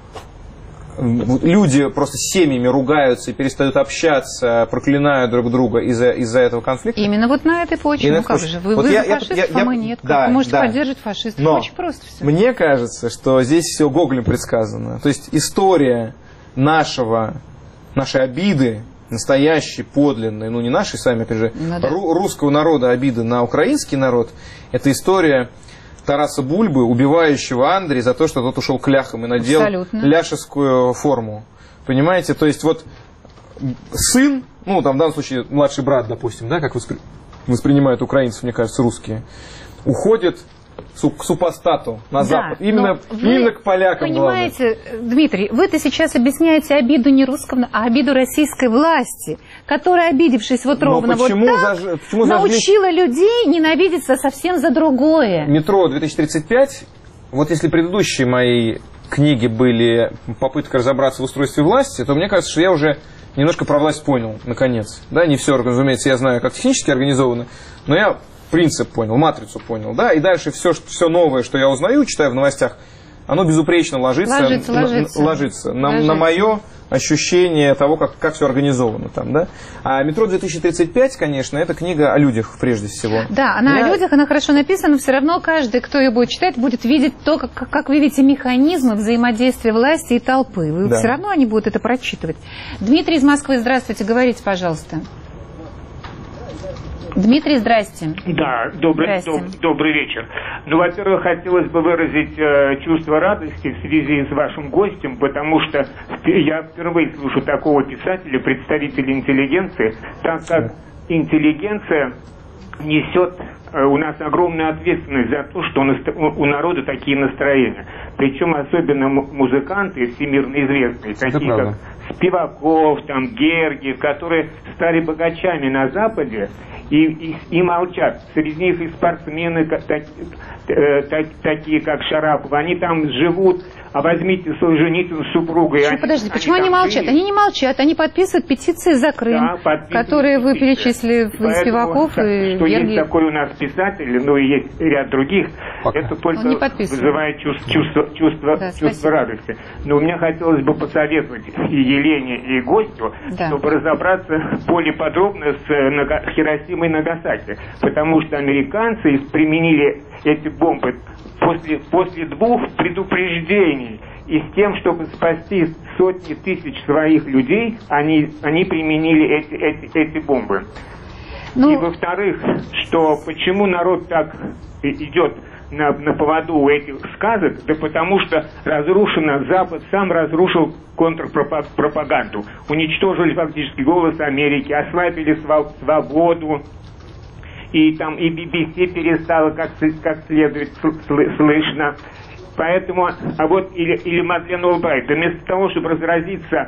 люди просто семьями ругаются и перестают общаться, проклинают друг друга из-за этого конфликта? Именно вот на этой почве. Ну как же, вы за фашистов, а мы нет. Как вы можете поддерживать фашистов? Но очень просто все. Мне кажется, что здесь все Гоголем предсказано. То есть история нашей обиды, настоящей, подлинной, не нашей сами, опять же, русского народа обиды на украинский народ, это история Тараса Бульбы, убивающего Андрея за то, что тот ушел к ляхам и надел ляшескую форму. Понимаете? То есть сын, в данном случае младший брат, допустим, да, как воспринимают украинцев, мне кажется, русские, уходит к супостату на Запад. Именно к полякам. Понимаете, главное. Дмитрий, вы-то сейчас объясняете обиду не русского, а обиду российской власти, которая, обидевшись ровно научила людей ненавидеться совсем за другое. Метро 2035, если предыдущие мои книги были попытка разобраться в устройстве власти, то мне кажется, что я уже немножко про власть понял, наконец. Да, не все, разумеется, я знаю, как технически организовано, но я принцип понял, матрицу понял, да, и дальше все новое, что я узнаю, читаю в новостях, оно безупречно ложится на мое ощущение того, как все организовано там, да. А «Метро 2035», конечно, это книга о людях прежде всего. Да, она о людях, она хорошо написана, но все равно каждый, кто ее будет читать, будет видеть то, как вы видите, механизмы взаимодействия власти и толпы. Все равно они будут это прочитывать. Дмитрий из Москвы, здравствуйте, говорите, пожалуйста. Дмитрий, здрасте. Да, добрый вечер. Во-первых, хотелось бы выразить чувство радости в связи с вашим гостем, потому что я впервые слышу такого писателя, представителя интеллигенции, так как интеллигенция несет у нас огромную ответственность за то, что у народа такие настроения. Причем особенно музыканты всемирно известные, такие как Спиваков, Гергиев, которые стали богачами на Западе и молчат. Среди них и спортсмены, такие как Шарапов, они там живут. А возьмите Солженицын с супругой. Подождите, почему они молчат? Они не молчат, они подписывают петиции за Крым, которые вы перечислили, Спиваков и что Гергиев. Есть такой у нас писатель, и есть ряд других, это только вызывает чувство радости. Но мне хотелось бы посоветовать и Елене, и гостю, чтобы разобраться более подробно с Хиросимой и Нагасаки, потому что американцы применили эти бомбы после 2 предупреждений, и с тем, чтобы спасти сотни тысяч своих людей, они применили эти бомбы. И во-вторых, что почему народ так идет на поводу у этих сказок, да потому что Запад сам разрушил контрпропаганду, уничтожили фактически голос Америки, ослабили свободу, и BBC перестало как следует слышно. Поэтому, или Мадлен Олбрайт, вместо того, чтобы разразиться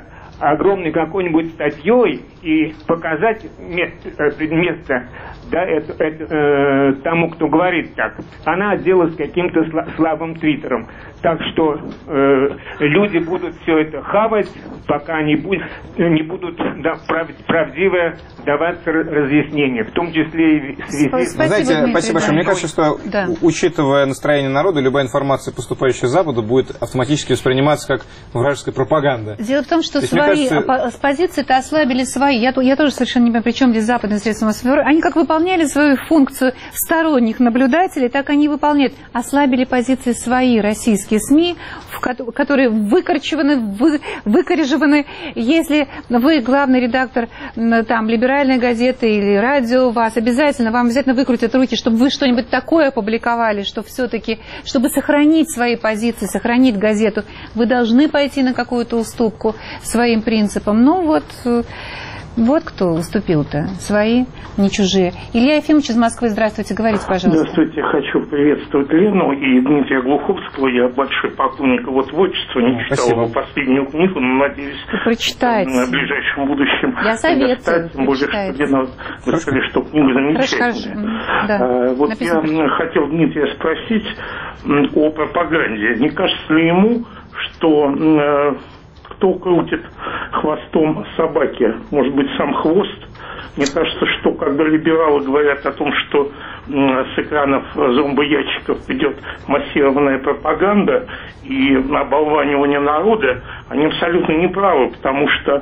огромной какой-нибудь статьей и показать место, да, тому, кто говорит так. Она отделалась каким-то слабым твиттером. Так что люди будут все это хавать, пока не будут правдиво даваться разъяснения, в том числе и в связи с... Знаете, спасибо большое. Мне кажется, что, учитывая настроение народа, любая информация, поступающая с Запада, будет автоматически восприниматься как вражеская пропаганда. Дело в том, что с позиции-то ослабили свои. Я тоже совершенно не понимаю, при чем здесь западные средства массовой информации. Они как выполняли свою функцию сторонних наблюдателей, так они выполняют. Ослабили позиции свои, российские СМИ, которые выкоррежеваны. Если вы главный редактор там либеральной газеты или радио, вам обязательно выкрутят руки, чтобы вы что-нибудь такое опубликовали, что все-таки, чтобы сохранить свои позиции, сохранить газету, вы должны пойти на какую-то уступку своим принципам. Ну вот кто уступил-то. Свои, не чужие. Илья Ефимович из Москвы, здравствуйте, говорите, пожалуйста. Здравствуйте, хочу приветствовать Лену и Дмитрия Глуховского. Я большой поклонник его творчества, не читал его последнюю книгу, но надеюсь, в ближайшем будущем. Я советую. Тем более, что Лена, вы сказали, что книга замечательная. Да, вот написано. Я хотел Дмитрия спросить о пропаганде. Не кажется ли ему, что... кто крутит хвостом собаки? Может быть, сам хвост? Мне кажется, что когда либералы говорят о том, что с экранов зомбоящиков идет массированная пропаганда и оболванивание народа, они абсолютно неправы, потому что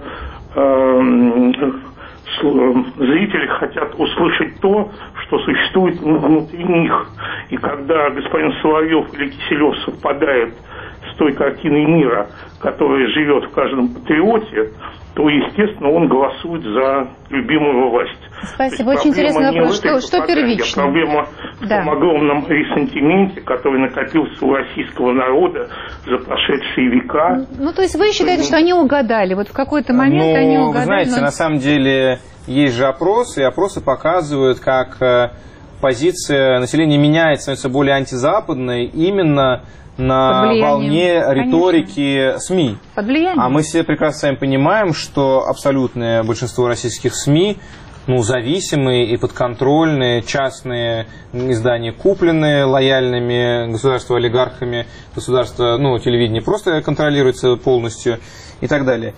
зрители хотят услышать то, что существует внутри них. И когда господин Соловьев или Киселев совпадает с той картиной мира, которая живет в каждом патриоте, то, естественно, он голосует за любимую власть. Спасибо. Очень интересный вопрос. Что первично? Проблема в том огромном ресентименте, который накопился у российского народа за прошедшие века. Ну, то есть вы считаете, что они угадали? Вот в какой-то момент они угадали? Вы знаете, на самом деле есть же опросы, и опросы показывают, как позиция населения меняется, становится более антизападной именно на волне риторики СМИ. А мы все прекрасно сами понимаем, что абсолютное большинство российских СМИ зависимые и подконтрольные, частные издания, купленные лояльными государству олигархами, государство, телевидение просто контролируется полностью и так далее.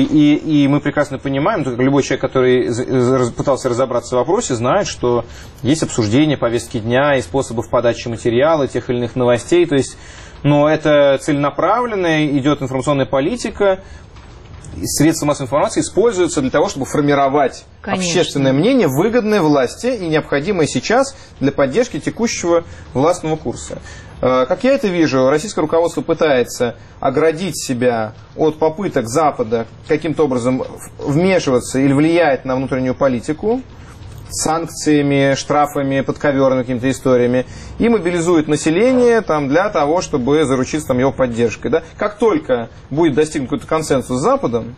И мы прекрасно понимаем, только любой человек, который пытался разобраться в вопросе, знает, что есть обсуждение повестки дня и способов подачи материала, тех или иных новостей, то есть, это целенаправленная, идет информационная политика, средства массовой информации используются для того, чтобы формировать общественное мнение, выгодное власти и необходимое сейчас для поддержки текущего властного курса. Как я это вижу, российское руководство пытается оградить себя от попыток Запада каким-то образом вмешиваться или влиять на внутреннюю политику санкциями, штрафами, подковерными какими-то историями, и мобилизует население для того, чтобы заручиться его поддержкой. Да? Как только будет достигнут какой-то консенсус с Западом,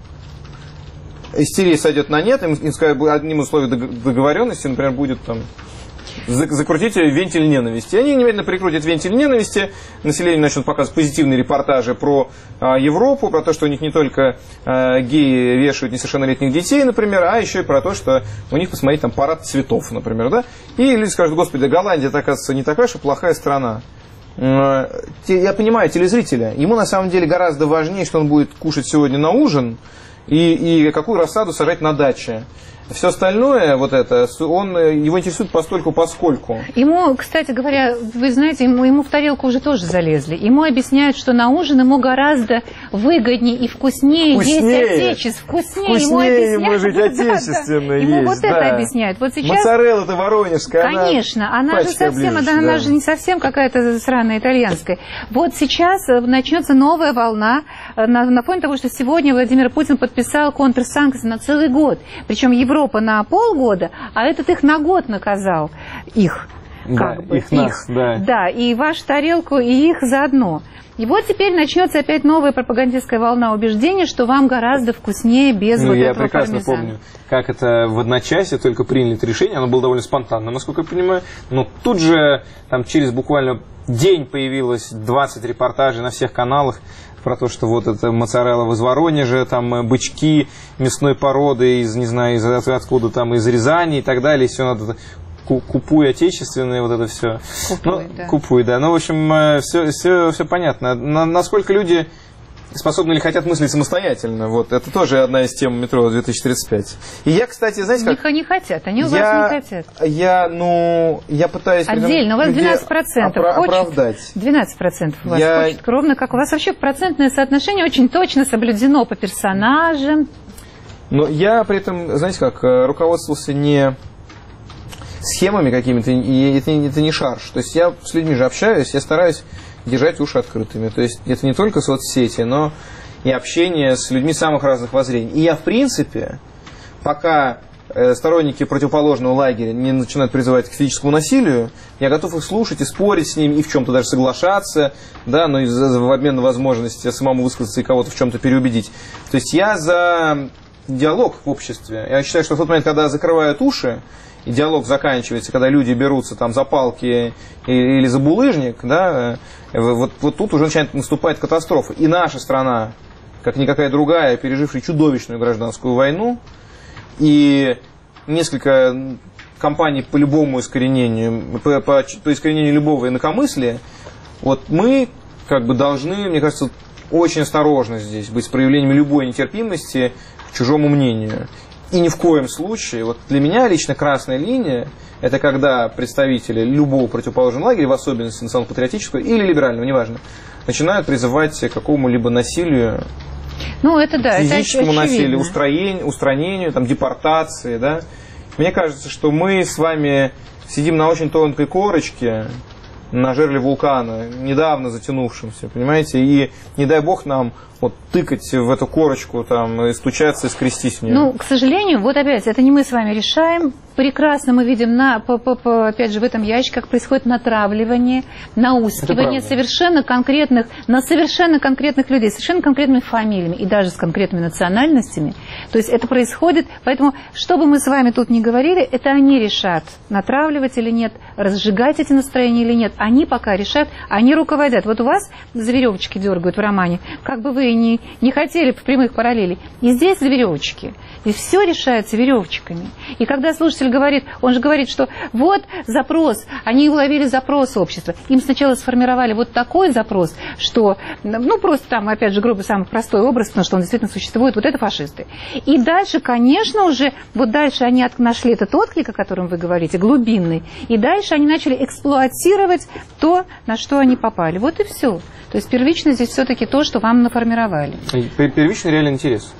истерия сойдет на нет, одним из условий договоренности, например, будет закрутить вентиль ненависти. Они немедленно прикрутят вентиль ненависти, население начнут показывать позитивные репортажи про Европу, про то, что у них не только геи вешают несовершеннолетних детей, например, а еще и про то, что у них, посмотрите, парад цветов, например, да? И люди скажут: господи, Голландия, оказывается, не такая уж и плохая страна. Я понимаю телезрителя, ему на самом деле гораздо важнее, что он будет кушать сегодня на ужин и какую рассаду сажать на даче. Все остальное, его интересует постольку-поскольку. Ему, кстати говоря, вы знаете, ему в тарелку уже тоже залезли. Ему объясняют, что на ужин ему гораздо выгоднее и вкуснее есть отечественное. Вкуснее ему жить отечественно есть. Ему это объясняют. Вот сейчас... Моцарелла-то воронежская. Конечно, она же не совсем какая-то сраная итальянская. Вот сейчас начнется новая волна на фоне того, что сегодня Владимир Путин подписал контрсанкции на целый год. Причем Европа на полгода, а этот их на год наказал. Их. Да, и вашу тарелку, и их заодно. И вот теперь начнется опять новая пропагандистская волна убеждения, что вам гораздо вкуснее без этого Я прекрасно помню, как это в одночасье только приняли это решение. Оно было довольно спонтанно, насколько я понимаю. Но тут же, через буквально день появилось 20 репортажей на всех каналах про то, что вот это моцарелла из Воронежа, там бычки мясной породы из, не знаю, из откуда там, из Рязани и так далее, все надо... Купуй отечественное, вот это все. Купуй, да. Ну, в общем, все понятно. Насколько люди способны или хотят мыслить самостоятельно, вот, это тоже одна из тем метро 2035. И я, кстати, знаете, как... Не хотят, они у вас не хотят. Я пытаюсь... Отдельно, у вас 12% оправдать. 12% у вас хочет, ровно как у вас вообще процентное соотношение очень точно соблюдено по персонажам. Но я при этом, знаете как, руководствовался не... схемами какими-то, и это не шарж. То есть я с людьми же общаюсь, я стараюсь держать уши открытыми. То есть это не только соцсети, но и общение с людьми самых разных воззрений. И я, в принципе, пока сторонники противоположного лагеря не начинают призывать к физическому насилию, я готов их слушать и спорить с ними, и в чем-то даже соглашаться, да, но и в обмен на возможность самому высказаться и кого-то в чем-то переубедить. То есть я за диалог в обществе. Я считаю, что в тот момент, когда закрывают уши, и диалог заканчивается, когда люди берутся там за палки или за булыжник, да, вот тут уже начинает наступать катастрофа. И наша страна, как никакая другая, пережившая чудовищную гражданскую войну, и несколько кампаний по любому искоренению, по искоренению любого инакомыслия, вот мы как бы должны, мне кажется, очень осторожны здесь быть с проявлением любой нетерпимости к чужому мнению. И ни в коем случае, вот для меня лично красная линия, это когда представители любого противоположного лагеря, в особенности национал-патриотического или либерального, неважно, начинают призывать к какому-либо насилию, это да, физическому насилию, устранению, там, депортации. Да? Мне кажется, что мы с вами сидим на очень тонкой корочке, на жерле вулкана, недавно затянувшемся, понимаете, и не дай бог нам вот тыкать в эту корочку там, и стучаться, и скрестись в нее. К сожалению, вот опять, это не мы с вами решаем. Прекрасно мы видим, опять же, в этом ящике, как происходит натравливание, наускивание на совершенно конкретных людей, совершенно конкретными фамилиями и даже с конкретными национальностями. То есть это происходит, поэтому, что бы мы с вами тут ни говорили, это они решат, натравливать или нет, разжигать эти настроения или нет. Они пока решают, они руководят. Вот у вас за веревочки дергают в романе, как бы вы не хотели прямых параллелей. И здесь за веревочки. Здесь все решается веревочками. И когда слушатель говорит, он же говорит, что вот запрос, они уловили запрос общества. Им сначала сформировали вот такой запрос, что, просто там, опять же, грубо, самый простой образ, потому что он действительно существует, вот это фашисты. И дальше, конечно, уже, вот дальше они нашли этот отклик, о котором вы говорите, глубинный, и дальше они начали эксплуатировать то, на что они попали. Вот и все. То есть первично здесь все-таки то, что вам наформировали. Первичный реальный интерес.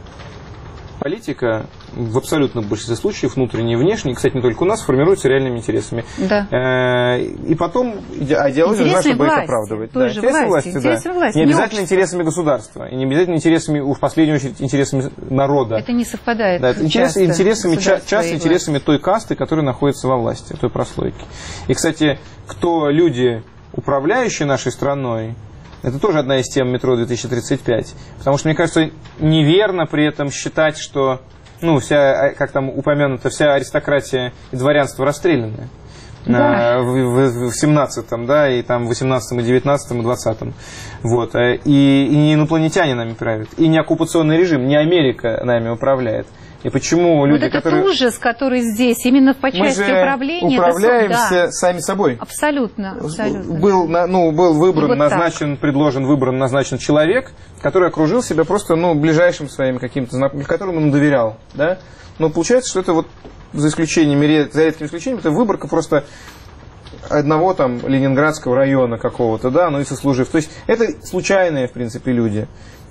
Политика в абсолютном большинстве случаев, внутренняя и внешняя, кстати, не только у нас, формируется реальными интересами. Да. И потом идеология нужна, чтобы их оправдывать. Интересы власти. Не обязательно интересами государства. И не обязательно интересами, в последнюю очередь, интересами народа. Это не совпадает. Да, часто интересами той касты, которая находится во власти, той прослойки. И, кстати, кто люди, управляющие нашей страной, это тоже одна из тем метро 2035. Потому что, мне кажется, неверно при этом считать, что, вся, как там упомянуто, вся аристократия и дворянство расстреляны. Да. В 17-м, да, и там в 18-м, и 19-м, и 20-м. Вот. И не инопланетяне нами правят, и не оккупационный режим, не Америка нами управляет. И почему люди, которые... Вот этот ужас, который здесь, именно по части управления... Мы управляемся сами собой. Абсолютно. Был выбран, назначен, предложен, выбран, назначен человек, который окружил себя просто, ближайшим своим каким-то знакомым, которому он доверял, да? Но получается, что это вот за редким исключением, это выборка просто одного там ленинградского района какого-то, да, и сослужив. То есть это случайные, в принципе, люди.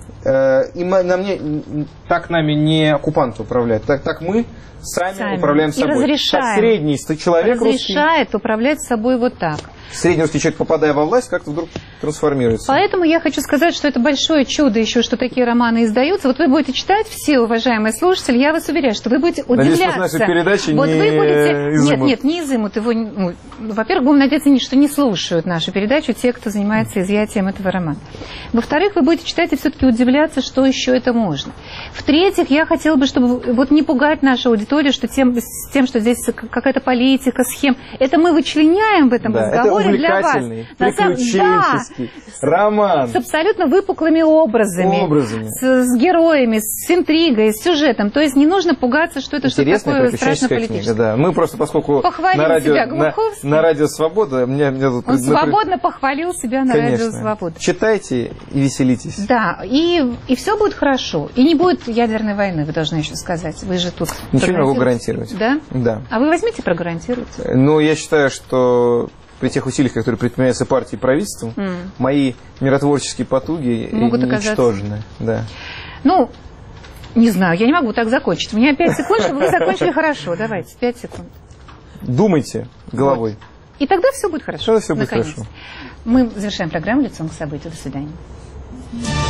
И так нами не оккупанты управляют, так мы сами управляем собой. И разрешаем. Так средний человек разрешает управлять собой вот так. Средний русский человек, попадая во власть, как-то вдруг трансформируется. Поэтому я хочу сказать, что это большое чудо еще, что такие романы издаются. Вот вы будете читать, все уважаемые слушатели, я вас уверяю, что вы будете удивляться. Надеюсь, что передачи вот не вы будете... изымут. Нет, не изымут его. Во-первых, будем надеяться, что не слушают нашу передачу те, кто занимается изъятием этого романа. Во-вторых, вы будете читать и все-таки удивляться, что еще это можно. В-третьих, я хотела бы, чтобы вот не пугать нашу аудиторию, что тем, что здесь какая-то политика, схема. Это мы вычленяем в этом разговоре. который для вас... приключенческий роман. С абсолютно выпуклыми образами. С героями, с интригой, с сюжетом. То есть не нужно пугаться, что это что-то такое страшно политическое. Да. Мы просто, поскольку на радио «Свобода», он свободно похвалил себя на радио «Свобода». Читайте и веселитесь. Да, и все будет хорошо. И не будет ядерной войны, вы должны еще сказать. Вы же тут... Ничего не могу гарантировать. Да? Да. А вы возьмите, прогарантируйте. Ну, я считаю, что при тех усилиях, которые предпринимаются партией и правительством, мои миротворческие потуги ничтожны. Да. Ну, не знаю, я не могу так закончить. У меня 5 секунд, чтобы вы закончили хорошо. Давайте, 5 секунд. Думайте головой. Вот. И тогда все будет хорошо. Тогда все будет хорошо. Мы завершаем программу «Лицом к событию». До свидания.